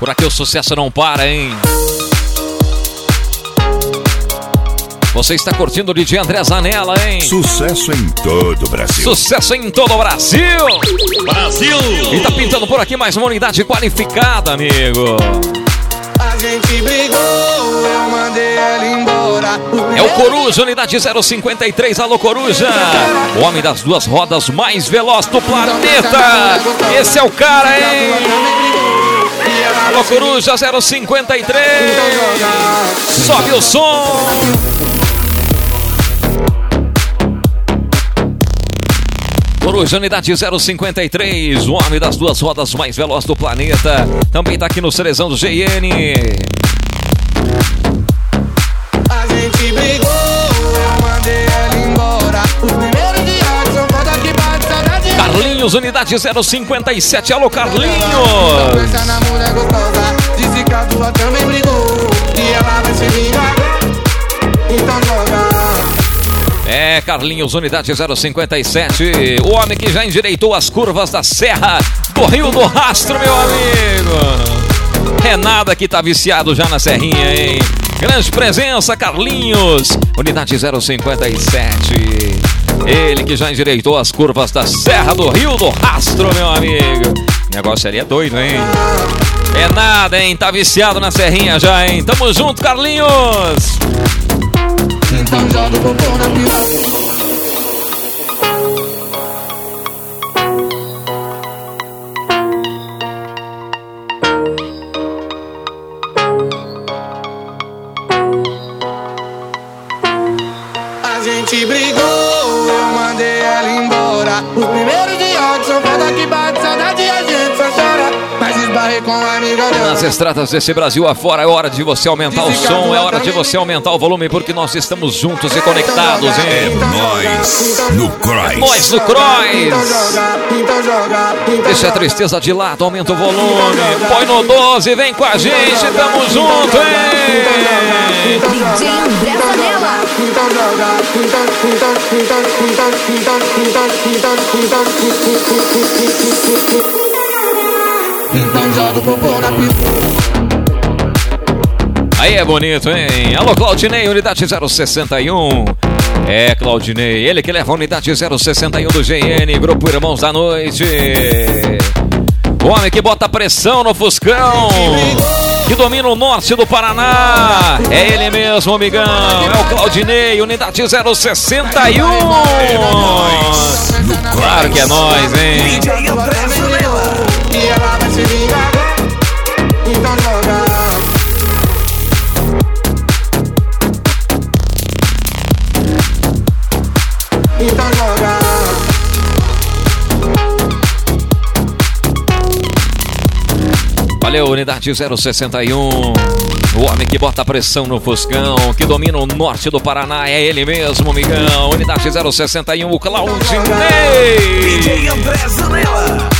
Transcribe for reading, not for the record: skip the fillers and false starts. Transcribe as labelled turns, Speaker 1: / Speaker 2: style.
Speaker 1: Por aqui o sucesso não para, hein? Você está curtindo o DJ André Zanella, hein?
Speaker 2: Sucesso em todo o Brasil.
Speaker 1: Sucesso em todo o Brasil.
Speaker 3: Brasil!
Speaker 1: E tá pintando por aqui mais uma unidade qualificada, amigo.
Speaker 4: A gente brigou, eu mandei ela embora.
Speaker 1: É o Coruja, unidade 053. Alô, Coruja. O homem das duas rodas mais veloz do planeta. Esse é o cara, hein? Alô, Coruja 053. Sobe o som. Coruja, unidade 053, o homem das duas rodas mais veloz do planeta. Também tá aqui no Cerezão do GN.
Speaker 4: A gente brigou, eu mandei ela embora. O primeiro dia só falta que bate saudade.
Speaker 1: Carlinhos, unidade 057. Alô, Carlinhos.
Speaker 4: Pensa na mulher gostosa, disse que a tua também brigou. E ela vai se vingar, então joga.
Speaker 1: É, Carlinhos, unidade 057. O homem que já endireitou as curvas da Serra do Rio do Rastro, meu amigo. É nada que tá viciado já na serrinha, hein? Grande presença, Carlinhos, unidade 057. Ele que já endireitou as curvas da Serra do Rio do Rastro, meu amigo. O negócio ali é doido, hein? É nada, hein? Tá viciado na serrinha já, hein? Tamo junto, Carlinhos.
Speaker 4: Então joga o popô na piroca. A gente brigou, eu mandei ela embora. O primeiro dia que só falta que bate saudade, a gente só chora. Mas esbarrei com a amiga dela.
Speaker 1: Nas estradas desse Brasil afora, é hora de você aumentar o som, é hora de você aumentar o volume, porque nós estamos juntos e conectados, hein?
Speaker 2: Nós no Cross.
Speaker 1: Nós no Cross. Deixa a tristeza de lado, aumenta o volume. Põe no 12, vem com a gente, tamo junto, hein?
Speaker 5: DJ André Zanella.
Speaker 4: Então joga o popô na
Speaker 1: Aí é bonito, hein? Alô, Claudinei, unidade 061. É, Claudinei, ele que leva a unidade 061 do GN, Grupo Irmãos da Noite. O homem que bota pressão no Fuscão, que domina o norte do Paraná. É ele mesmo, amigão. É o Claudinei, unidade 061. Claro que é nós, hein?
Speaker 4: DJ André Zanella. E ela vai se vingar, então joga. Então joga.
Speaker 1: Valeu, unidade 061. O homem que bota pressão no Fuscão, que domina o norte do Paraná, é ele mesmo, amigão. Unidade 061, o Claudinei.
Speaker 3: DJ André Zanella.